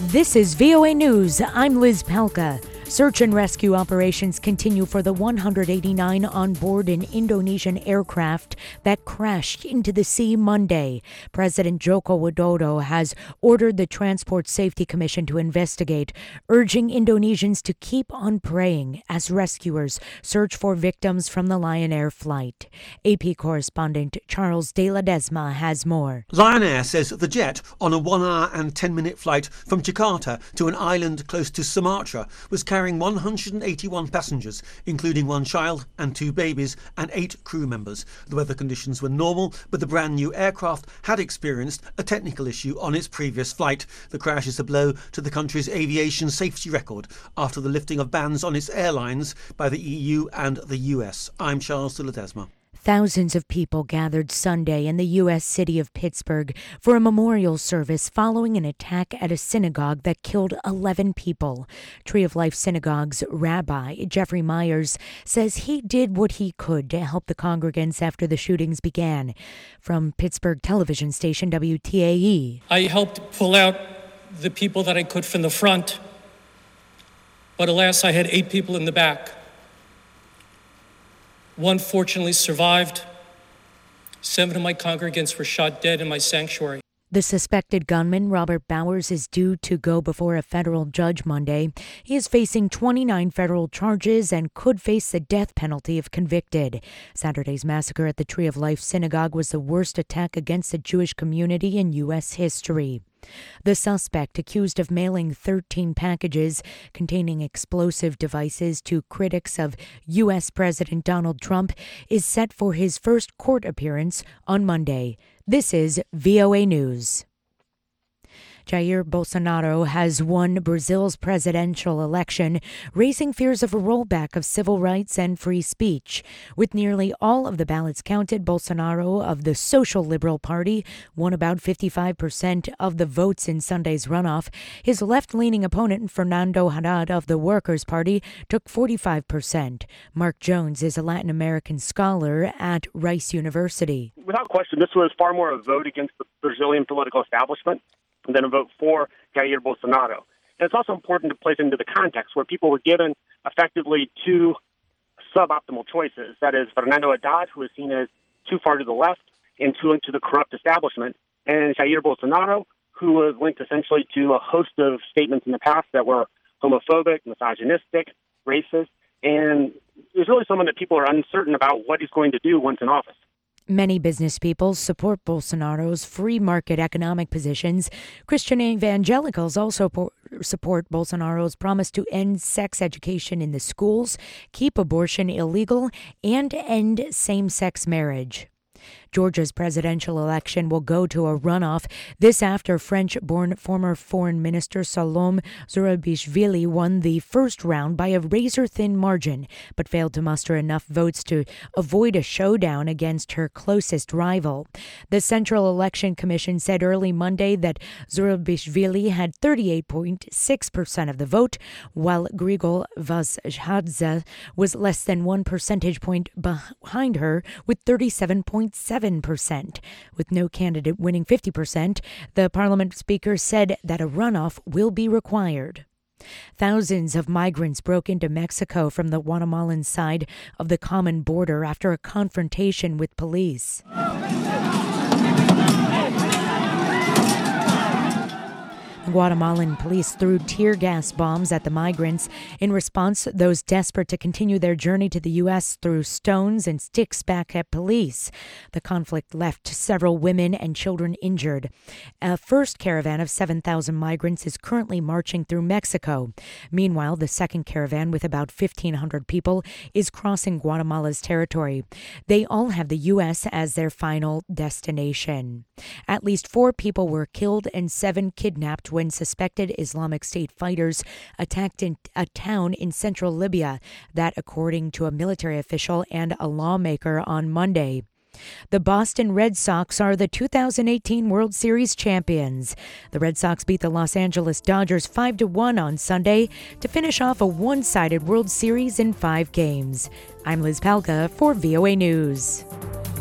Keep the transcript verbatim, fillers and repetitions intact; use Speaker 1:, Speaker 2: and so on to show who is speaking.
Speaker 1: This is V O A News. I'm Liz Palka. Search and rescue operations continue for the one hundred eighty-nine on board an Indonesian aircraft that crashed into the sea Monday. President Joko Widodo has ordered the Transport Safety Commission to investigate, urging Indonesians to keep on praying as rescuers search for victims from the Lion Air flight. A P correspondent Charles De Ledesma has more.
Speaker 2: Lion Air says the jet, on a one hour and ten minute flight from Jakarta to an island close to Sumatra, was carrying one hundred eighty-one passengers, including one child and two babies and eight crew members. The weather conditions were normal, but the brand new aircraft had experienced a technical issue on its previous flight. The crash is a blow to the country's aviation safety record after the lifting of bans on its airlines by the E U and the U S. I'm Charles De Ledesma.
Speaker 1: Thousands of people gathered Sunday in the U S city of Pittsburgh for a memorial service following an attack at a synagogue that killed eleven people. Tree of Life Synagogue's Rabbi Jeffrey Myers says he did what he could to help the congregants after the shootings began. From Pittsburgh television station W T A E.
Speaker 3: I helped pull out the people that I could from the front, but alas, I had eight people in the back. One fortunately survived. Seven of my congregants were shot dead in my sanctuary.
Speaker 1: The suspected gunman, Robert Bowers, is due to go before a federal judge Monday. He is facing twenty-nine federal charges and could face the death penalty if convicted. Saturday's massacre at the Tree of Life Synagogue was the worst attack against the Jewish community in U S history. The suspect, accused of mailing thirteen packages containing explosive devices to critics of U S President Donald Trump, is set for his first court appearance on Monday. This is V O A News. Jair Bolsonaro has won Brazil's presidential election, raising fears of a rollback of civil rights and free speech. With nearly all of the ballots counted, Bolsonaro of the Social Liberal Party won about fifty-five percent of the votes in Sunday's runoff. His left-leaning opponent, Fernando Haddad of the Workers' Party, took forty-five percent. Mark Jones is a Latin American scholar at Rice University.
Speaker 4: Without question, this was far more a vote against the Brazilian political establishment than a vote for Jair Bolsonaro. And it's also important to place into the context where people were given effectively two suboptimal choices. That is, Fernando Haddad, who is seen as too far to the left and too linked to the corrupt establishment, and Jair Bolsonaro, who was linked essentially to a host of statements in the past that were homophobic, misogynistic, racist, and there's really someone that people are uncertain about what he's going to do once in office.
Speaker 1: Many business people support Bolsonaro's free market economic positions. Christian evangelicals also po- support Bolsonaro's promise to end sex education in the schools, keep abortion illegal, and end same-sex marriage. Georgia's presidential election will go to a runoff. This after French-born former Foreign Minister Salome Zurabishvili won the first round by a razor-thin margin, but failed to muster enough votes to avoid a showdown against her closest rival. The Central Election Commission said early Monday that Zurabishvili had thirty-eight point six percent of the vote, while Grigol Vazhadze was less than one percentage point behind her with thirty-seven point seven percent. With no candidate winning fifty percent, the parliament speaker said that a runoff will be required. Thousands of migrants broke into Mexico from the Guatemalan side of the common border after a confrontation with police. Guatemalan police threw tear gas bombs at the migrants. In response, those desperate to continue their journey to the U S threw stones and sticks back at police. The conflict left several women and children injured. A first caravan of seven thousand migrants is currently marching through Mexico. Meanwhile, the second caravan with about fifteen hundred people is crossing Guatemala's territory. They all have the U S as their final destination. At least four people were killed and seven kidnapped when suspected Islamic State fighters attacked in a town in central Libya, that according to a military official and a lawmaker on Monday. The Boston Red Sox are the two thousand eighteen World Series champions. The Red Sox beat the Los Angeles Dodgers five to one on Sunday to finish off a one-sided World Series in five games. I'm Liz Palka for V O A News.